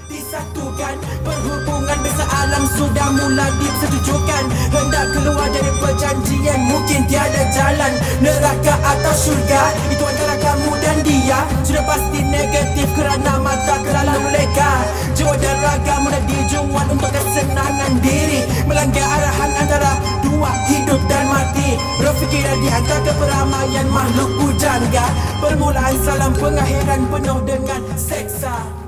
disatukan. Perhubungan besar alam sudah mula dipersetujukan. Hendak keluar dari perjanjian, mungkin tiada jalan. Neraka atau syurga, itu antara kamu dan dia. Sudah pasti negatif kerana mata terlalu leka. Jiwa dan raga mudah dijual untuk kesenangan diri. Melanggar arahan antara dua hidup dan mati. Berfikir di antara keberamaian makhluk pujangga. Permulaan salam pengakhiran penuh dengan seksa.